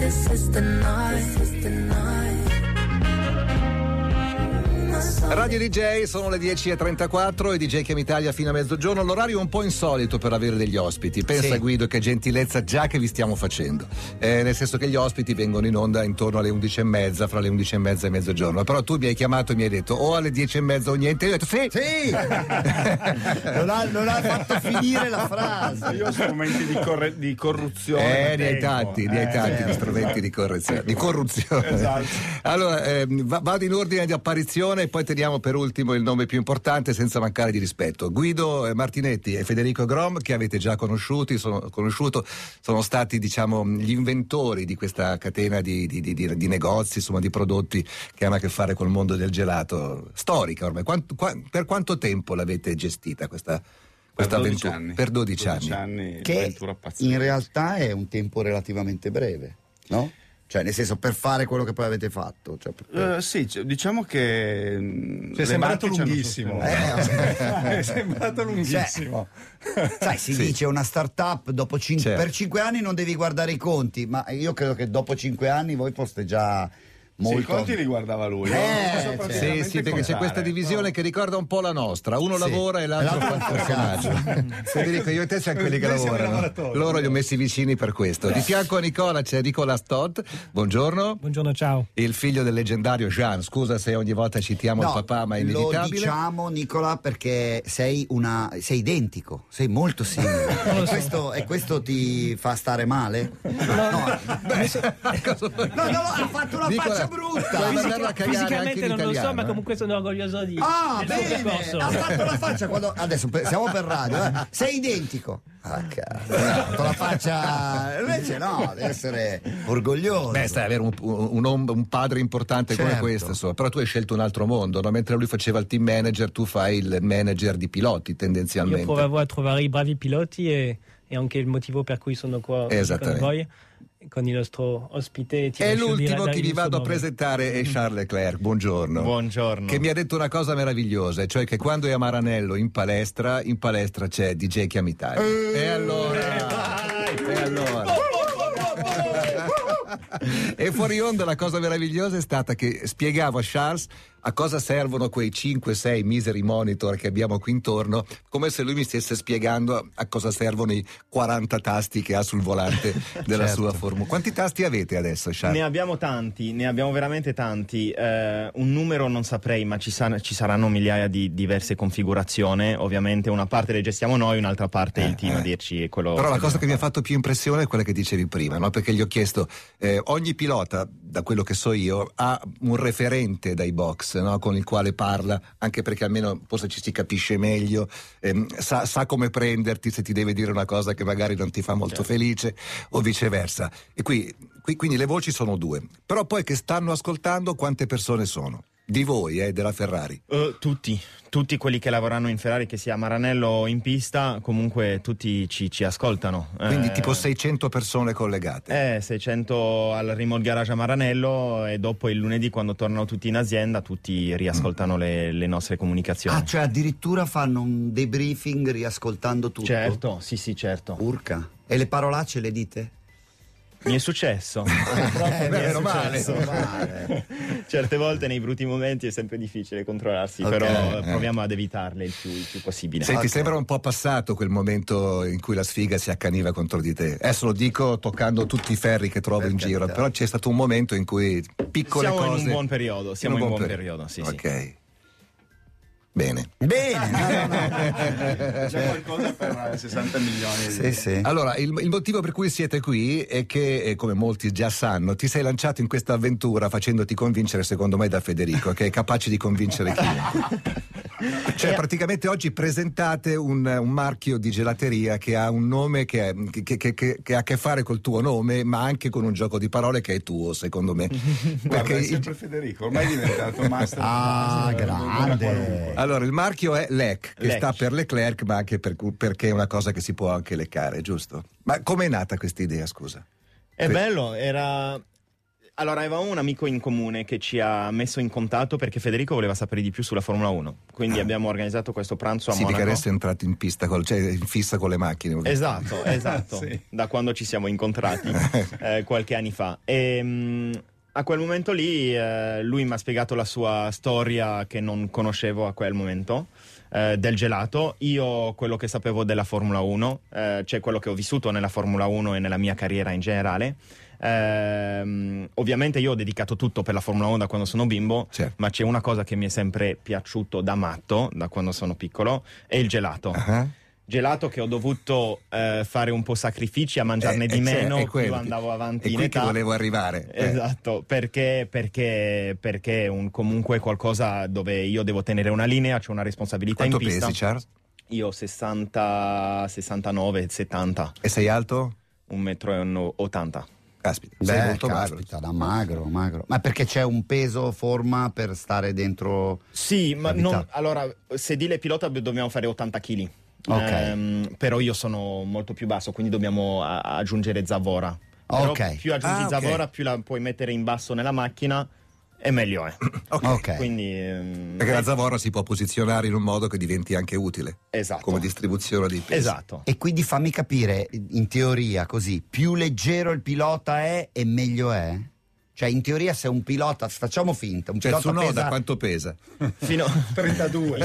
This is the night. This is the night. Radio DJ, sono le 10:34 e DJ Chiama Italia fino a mezzogiorno. L'orario è un po' insolito per avere degli ospiti. Pensa, sì, Guido, che gentilezza già che vi stiamo facendo, nel senso che gli ospiti vengono in onda intorno alle 11:30, fra le 11:30 e mezzogiorno. Però tu mi hai chiamato e mi hai detto o alle 10:30 o niente. Io ho detto sì. non ha fatto finire la frase. Io ho strumenti di corruzione. Ne hai tanti di strumenti di corruzione. Esatto. Allora, vado in ordine di apparizione e poi teniamo per ultimo il nome più importante senza mancare di rispetto. Guido Martinetti e Federico Grom, che avete già conosciuto, sono stati, diciamo, gli inventori di questa catena di negozi, insomma, di prodotti che hanno a che fare col mondo del gelato, storica ormai. Per quanto tempo l'avete gestita questa avventura? Per 12 anni. Che in realtà è un tempo relativamente breve, no? Cioè, nel senso, per fare quello che poi avete fatto. Sì, diciamo che è sembrato lunghissimo. È sembrato lunghissimo. Sai, si dice una start-up dopo per 5 anni non devi guardare i conti, ma io credo che dopo 5 anni voi foste già molto... Sì, i conti li guardava lui. Sì, perché c'è questa divisione che ricorda un po' la nostra. Uno lavora e l'altro fa il personaggio. Federico, io e te siamo quelli che lavorano. Loro li ho messi vicini per questo. Di fianco a Nicola c'è Nicolas Todd. Buongiorno. Buongiorno, ciao. Il figlio del leggendario Jean. Scusa se ogni volta citiamo il papà, ma è inevitabile. Lo diciamo, Nicola, perché sei identico, sei molto simile. E questo ti fa stare male? No, ha fatto una faccia brutta. Fisicamente non lo so, ma comunque sono orgoglioso di bene, ha fatto la faccia quando adesso siamo per radio, sei identico. Con la faccia invece no, deve essere orgoglioso. Stai avere un padre importante, certo, come questo, insomma. Però tu hai scelto un altro mondo, no? Mentre lui faceva il team manager, tu fai il manager di piloti tendenzialmente. Io provavo a trovare i bravi piloti e anche il motivo per cui sono qua con voi, con il nostro ospite. E l'ultimo che vi vado a presentare è Charles Leclerc. Buongiorno. Che mi ha detto una cosa meravigliosa, cioè che quando è a Maranello in palestra c'è DJ Chiama Italia. E allora e fuori onda la cosa meravigliosa è stata che spiegavo a Charles a cosa servono quei 5-6 miseri monitor che abbiamo qui intorno, come se lui mi stesse spiegando a cosa servono i 40 tasti che ha sul volante della sua Formula. Quanti tasti avete adesso, Charles? Ne abbiamo tanti, ne abbiamo veramente tanti. Un numero non saprei, ma ci saranno migliaia di diverse configurazioni. Ovviamente una parte le gestiamo noi, un'altra parte il team a dirci quello. Però la cosa che mi ha fatto più impressione è quella che dicevi prima, no? Perché gli ho chiesto, ogni pilota, da quello che so io, ha un referente dai box, no? Con il quale parla, anche perché almeno forse ci si capisce meglio, sa come prenderti se ti deve dire una cosa che magari non ti fa molto felice o viceversa. E quindi le voci sono due, però poi che stanno ascoltando quante persone sono? Di voi, della Ferrari? Tutti quelli che lavorano in Ferrari, che sia a Maranello o in pista, comunque tutti ci ascoltano. Quindi tipo 600 persone collegate? 600 al remote garage a Maranello, e dopo il lunedì, quando tornano tutti in azienda, tutti riascoltano le nostre comunicazioni. Cioè addirittura fanno un debriefing riascoltando tutto? Certo, sì, certo. Urca. E le parolacce le dite? Mi è successo. Meno male. Certe volte nei brutti momenti è sempre difficile controllarsi, però proviamo ad evitarle il più possibile. Senti, sembra un po' passato quel momento in cui la sfiga si accaniva contro di te. Adesso lo dico toccando tutti i ferri che trovo in giro, però c'è stato un momento in cui piccole cose... Siamo in un buon periodo, sì. Ok. Bene. No. C'è qualcosa per 60 milioni. Sì. Allora, il motivo per cui siete qui è che, come molti già sanno, ti sei lanciato in questa avventura facendoti convincere, secondo me, da Federico, che è capace di convincere chiunque. Cioè, praticamente oggi presentate un marchio di gelateria che ha un nome che ha a che fare col tuo nome, ma anche con un gioco di parole che è tuo, secondo me. Perché è sempre Federico, ormai è diventato master. Grande. Allora, il marchio è Lec, che sta per Leclerc, ma anche perché è una cosa che si può anche leccare, giusto? Ma com'è nata questa idea, scusa? È bello, era... Allora, avevamo un amico in comune che ci ha messo in contatto perché Federico voleva sapere di più sulla Formula 1. Quindi abbiamo organizzato questo pranzo a Monaco. Sì, che adesso è entrato in pista, cioè in fissa con le macchine. Esatto. Sì. Da quando ci siamo incontrati qualche anni fa. E a quel momento lì lui mi ha spiegato la sua storia che non conoscevo a quel momento. Del gelato, io quello che sapevo della Formula 1, cioè quello che ho vissuto nella Formula 1 e nella mia carriera in generale. Ovviamente io ho dedicato tutto per la Formula 1 da quando sono bimbo, certo. Ma c'è una cosa che mi è sempre piaciuto da matto, da quando sono piccolo, è il gelato. Gelato che ho dovuto fare un po' sacrifici a mangiarne di meno più andavo avanti in età. Che volevo arrivare. Esatto, perché è comunque qualcosa dove io devo tenere una linea, c'è una responsabilità. Quanto in pista. Pesi, Charles? Io 60, 69, 70. E sei alto? 1,80 m. Caspita, sei molto magro. Ma perché c'è un peso, forma per stare dentro? Sì, ma allora, sedile pilota dobbiamo fare 80 kg. Però io sono molto più basso, quindi dobbiamo aggiungere zavorra. Però più aggiungi zavorra, più la puoi mettere in basso nella macchina e meglio è. Quindi, perché la zavorra si può posizionare in un modo che diventi anche utile. Esatto. Come distribuzione dei pesi. Esatto. E quindi fammi capire, in teoria così, più leggero il pilota è e meglio è? Cioè in teoria se un pilota, facciamo finta, un pilota Tsunoda quanto pesa? Fino a 32.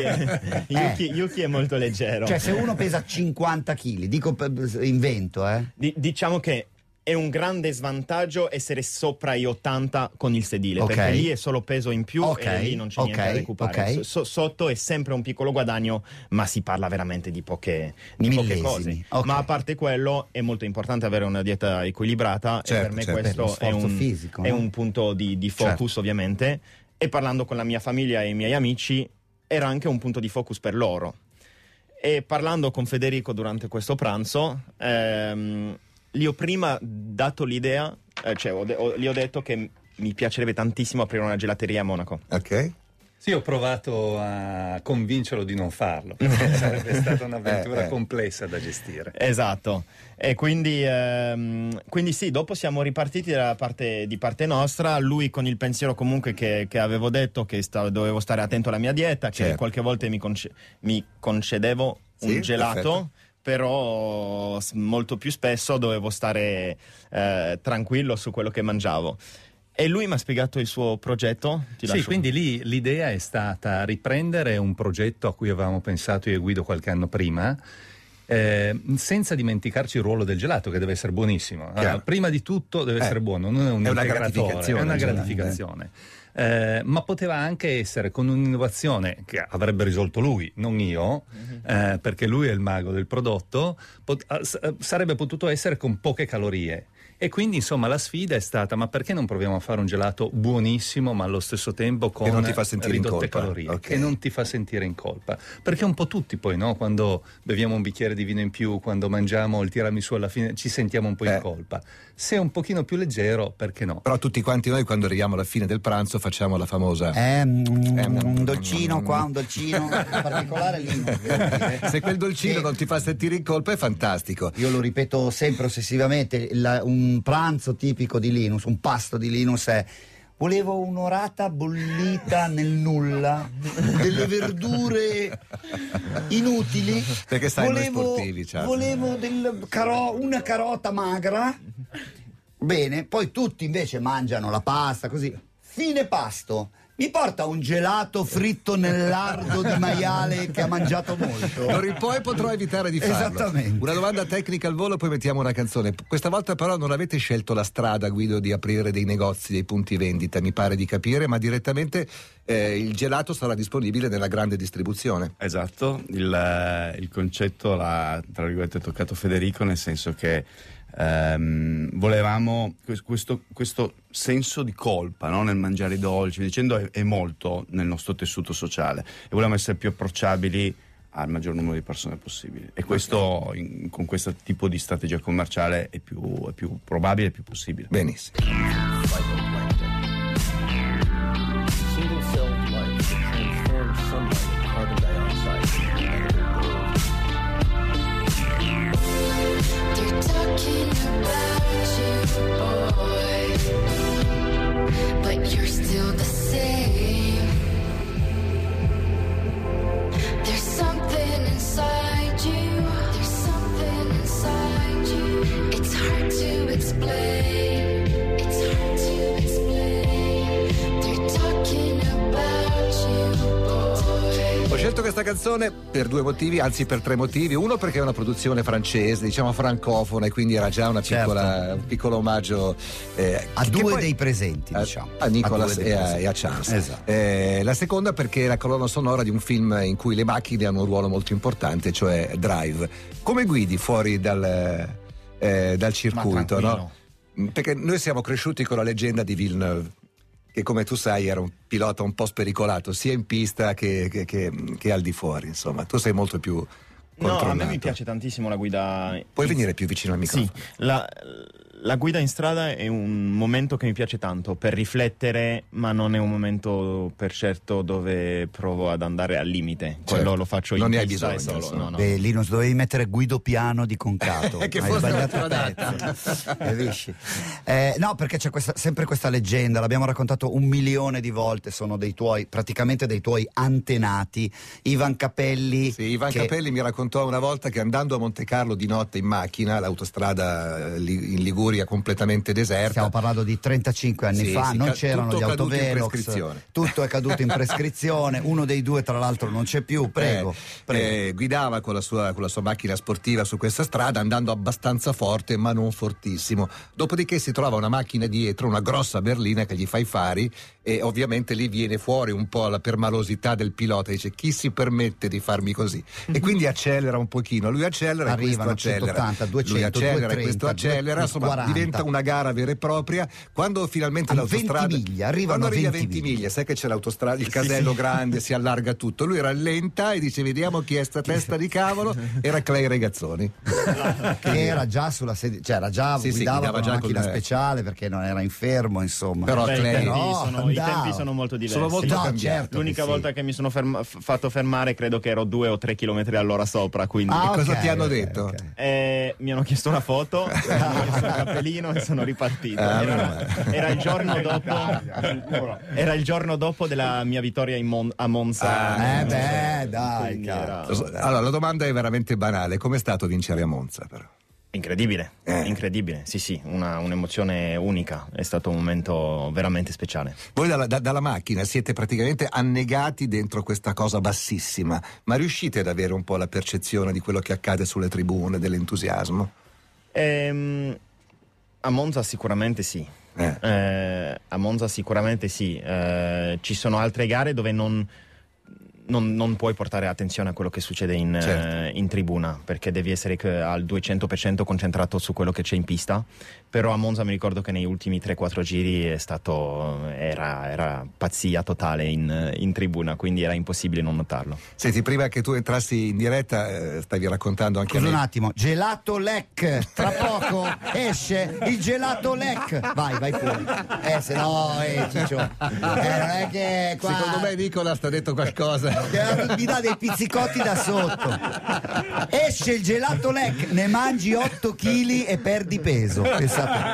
Yuki è molto leggero. Cioè se uno pesa 50 kg, dico invento, diciamo che è un grande svantaggio essere sopra i 80 con il sedile, perché lì è solo peso in più e lì non c'è niente da recuperare. Sotto è sempre un piccolo guadagno, ma si parla veramente di poche cose. Ma a parte quello è molto importante avere una dieta equilibrata, e per me questo è un punto di focus, ovviamente. E parlando con la mia famiglia e i miei amici era anche un punto di focus per loro. E parlando con Federico durante questo pranzo gli ho prima dato l'idea, gli ho detto che mi piacerebbe tantissimo aprire una gelateria a Monaco. Ok. Sì, ho provato a convincerlo di non farlo, sarebbe stata un'avventura complessa da gestire. Esatto, e quindi sì, dopo siamo ripartiti di parte nostra, lui con il pensiero comunque che avevo detto che dovevo stare attento alla mia dieta, che qualche volta mi concedevo un gelato. Perfetto. Però molto più spesso dovevo stare tranquillo su quello che mangiavo. E lui mi ha spiegato il suo progetto. Sì, quindi lì l'idea è stata riprendere un progetto a cui avevamo pensato io e Guido qualche anno prima, senza dimenticarci il ruolo del gelato, che deve essere buonissimo. Allora, prima di tutto deve essere buono, non è un integratore, è una gratificazione. Ma poteva anche essere con un'innovazione che avrebbe risolto lui, non io, perché lui è il mago del prodotto, sarebbe potuto essere con poche calorie. E quindi insomma la sfida è stata: ma perché non proviamo a fare un gelato buonissimo ma allo stesso tempo con ridotte calorie, che non ti fa sentire in colpa? Perché un po' tutti poi, no? Quando beviamo un bicchiere di vino in più, quando mangiamo il tiramisù alla fine ci sentiamo un po' in colpa. Se è un pochino più leggero, perché no? Però tutti quanti noi quando arriviamo alla fine del pranzo facciamo la famosa un dolcino qua, un dolcino in particolare lì. Se quel dolcino non ti fa sentire in colpa è fantastico. Io lo ripeto sempre ossessivamente, un pranzo tipico di Linus, un pasto di Linus è: volevo un'orata bollita nel nulla, delle verdure inutili, perché sai noi sportivi, volevo una carota magra. Bene, poi tutti invece mangiano la pasta così. Fine pasto, mi porta un gelato fritto nel lardo di maiale che ha mangiato molto. D'ora in poi potrò evitare di farlo. Esattamente. Una domanda tecnica al volo, poi mettiamo una canzone. Questa volta però non avete scelto la strada, Guido, di aprire dei negozi, dei punti vendita, mi pare di capire, ma direttamente il gelato sarà disponibile nella grande distribuzione. Esatto, il concetto l'ha, tra virgolette, toccato Federico, nel senso che volevamo questo senso di colpa, no? Nel mangiare i dolci, dicendo è molto nel nostro tessuto sociale, e volevamo essere più approcciabili al maggior numero di persone possibili, e questo con questo tipo di strategia commerciale è più probabile, è più possibile. Benissimo. Talking about you, boy. questa canzone per 2 motivi, anzi per 3 motivi. Uno, perché è una produzione francese, diciamo francofona, e quindi era già una piccola, un piccolo omaggio a due dei presenti, diciamo. A Nicolas e a Charles. Esatto. La seconda, perché è la colonna sonora di un film in cui le macchine hanno un ruolo molto importante, cioè Drive. Come guidi fuori dal circuito, no? Perché noi siamo cresciuti con la leggenda di Villeneuve, che come tu sai era un pilota un po' spericolato sia in pista che al di fuori, insomma. Tu sei molto più controllato. No, a me mi piace tantissimo la guida. Puoi venire più vicino al microfono? Sì, la guida in strada è un momento che mi piace tanto per riflettere, ma non è un momento per certo dove provo ad andare al limite. Quello lo faccio in pista e solo. No. Linus, dovevi mettere Guido Piano di Concato. Che hai sbagliato pezzo. Capisci? No, perché c'è sempre questa leggenda, l'abbiamo raccontato 1 milione di volte, sono praticamente dei tuoi antenati. Ivan Capelli. Sì, Ivan Capelli mi raccontò una volta che andando a Monte Carlo di notte in macchina, l'autostrada in Liguria completamente deserta. Stiamo parlando di 35 anni fa, non c'erano gli autovelox, tutto è caduto in prescrizione, uno dei 2 tra l'altro non c'è più, prego. Guidava con la sua macchina sportiva su questa strada andando abbastanza forte ma non fortissimo, dopodiché si trova una macchina dietro, una grossa berlina che gli fa i fari, e ovviamente lì viene fuori un po' la permalosità del pilota, dice: chi si permette di farmi così? E quindi accelera un pochino, lui accelera, arrivano e questo accelera, 180, 200, lui accelera 230, e questo accelera, insomma 40. diventa una gara vera e propria. Quando finalmente l'autostrada 20 miglia, arrivano quando arrivi a 20 miglia, sai che c'è l'autostrada, il casello grande, si allarga tutto, lui rallenta e dice: vediamo chi è sta testa di cavolo. Era Clay Regazzoni, che era già sulla sedia, cioè era già guidava con una macchina speciale perché non era infermo, insomma. Però Clay, i tempi sono molto diversi. Sono molto cambiati. Certo. L'unica volta che mi sono fatto fermare credo che ero 2 o 3 chilometri all'ora sopra, quindi cosa ti hanno detto? Mi hanno chiesto una foto, mi hanno chiesto un cappellino e sono ripartito. Era il giorno dopo era il giorno dopo della mia vittoria a Monza. Dai, Allora la domanda è veramente banale: com'è stato vincere a Monza, però? Incredibile, incredibile, sì, un'emozione unica, è stato un momento veramente speciale. Voi dalla macchina siete praticamente annegati dentro questa cosa bassissima, ma riuscite ad avere un po' la percezione di quello che accade sulle tribune, dell'entusiasmo? A Monza sicuramente sì. A Monza sicuramente sì. Ci sono altre gare dove non puoi portare attenzione a quello che succede in tribuna, perché devi essere al 200% concentrato su quello che c'è in pista. Però a Monza mi ricordo che negli ultimi 3-4 giri era pazzia totale in tribuna, quindi era impossibile non notarlo. Senti, prima che tu entrassi in diretta stavi raccontando anche un attimo, Gelato Lec, tra poco esce il Gelato Lec, vai fuori, se no Ciccio, non è che qua... Secondo me Nicolas ti ha detto qualcosa. Mi dà dei pizzicotti da sotto. Esce il Gelato Lec, ne mangi 8 kg e perdi peso. Pensate.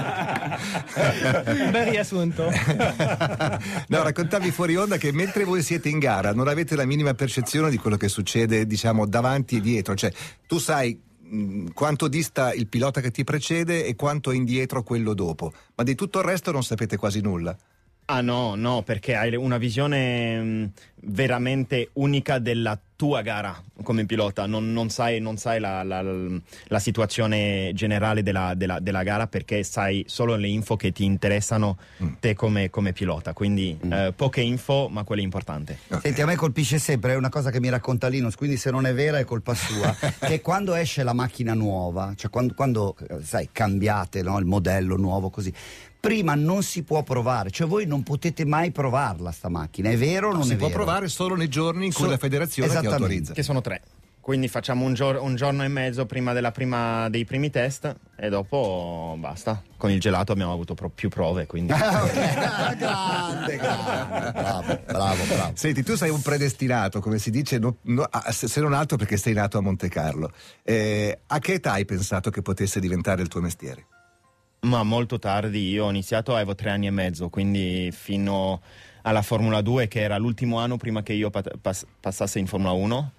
Bel riassunto. No, raccontavi fuori onda che mentre voi siete in gara non avete la minima percezione di quello che succede, diciamo, davanti e dietro. Cioè, tu sai quanto dista il pilota che ti precede e quanto è indietro quello dopo, ma di tutto il resto non sapete quasi nulla. Ah no, perché hai una visione veramente unica della tua gara come pilota, non sai la situazione generale della gara, perché sai solo le info che ti interessano te come pilota, quindi poche info ma quelle importanti. Senti, a me colpisce sempre, è una cosa che mi racconta Linus, quindi se non è vera è colpa sua, che quando esce la macchina nuova, cioè quando sai, cambiate, no, il modello nuovo così, prima non si può provare, cioè voi non potete mai provarla sta macchina, è vero o non è vero? Si può provare solo nei giorni in cui la federazione ti autorizza. Che sono 3. Quindi facciamo un giorno e mezzo prima dei primi test e dopo basta. Con il gelato abbiamo avuto più prove, quindi... Grande. Bravo. Senti, tu sei un predestinato, come si dice, se non altro perché sei nato a Monte Carlo. A che età hai pensato che potesse diventare il tuo mestiere? Ma molto tardi, io ho iniziato avevo 3 anni e mezzo, quindi fino alla Formula 2, che era l'ultimo anno prima che io passasse in Formula 1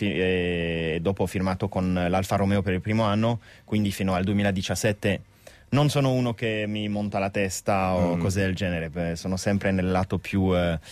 e dopo ho firmato con l'Alfa Romeo per il primo anno, quindi fino al 2017 non sono uno che mi monta la testa o cose del genere, sono sempre nel lato più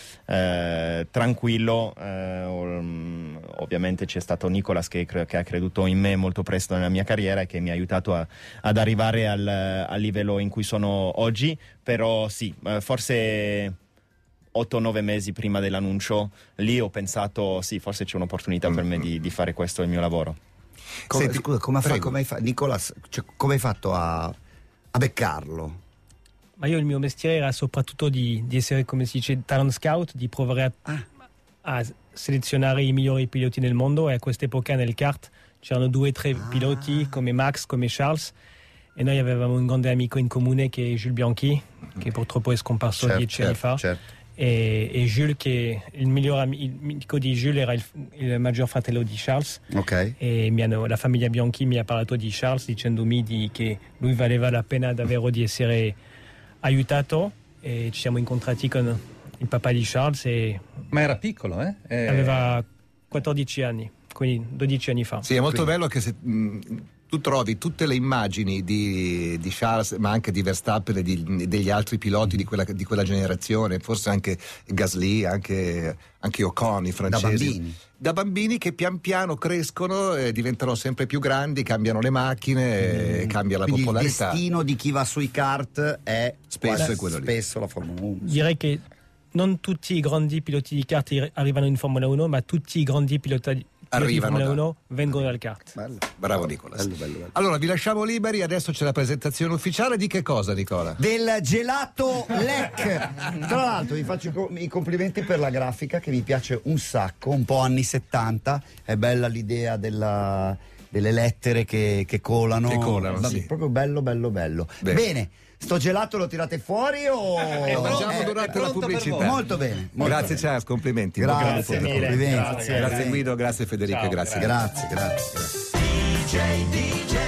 tranquillo. Ovviamente c'è stato Nicolas che ha creduto in me molto presto nella mia carriera e che mi ha aiutato ad arrivare al livello in cui sono oggi, però sì, forse 8-9 mesi prima dell'annuncio lì ho pensato sì, forse c'è un'opportunità per me di fare questo il mio lavoro. Scusa, come hai fatto, Nicolas, cioè, come hai fatto a beccarlo? Ma io il mio mestiere era soprattutto di essere, come si dice, talent scout, di provare a selezionare i migliori piloti nel mondo, e a quest'epoca nel kart c'erano 2 o 3 piloti come Max, come Charles, e noi avevamo un grande amico in comune che è Jules Bianchi, che purtroppo è scomparso 10 anni fa. Certo. E Jules, che il miglior amico di Jules, era il maggior fratello di Charles. Okay. E la famiglia Bianchi mi ha parlato di Charles dicendomi che lui valeva la pena davvero di essere aiutato, e ci siamo incontrati con il papà di Charles. Ma era piccolo, eh? Aveva 14 anni, quindi 12 anni fa. Sì, è molto bello che tu trovi tutte le immagini di Charles, ma anche di Verstappen e degli altri piloti di quella generazione, forse anche Gasly, anche Ocon, i francesi. Da bambini che pian piano crescono, diventano sempre più grandi, cambiano le macchine, cambia la Quindi popolarità. Il destino di chi va sui kart è spesso la Formula 1. Direi che non tutti i grandi piloti di kart arrivano in Formula 1, ma tutti i grandi piloti di Formula 1 vengono dal kart. Bello. Bravo Nicolas. Bello. Allora vi lasciamo liberi, adesso c'è la presentazione ufficiale di che cosa, Nicola? Del gelato Lec. Tra l'altro vi faccio i complimenti per la grafica, che mi piace un sacco, un po' anni 70, è bella l'idea delle lettere che colano. Sì. Proprio bello. Bene. Sto gelato lo tirate fuori o mangiamo durante la pubblicità? Molto bene. Grazie Charles, complimenti. Grazie mille. Grazie Guido, grazie Federico, Ciao, grazie.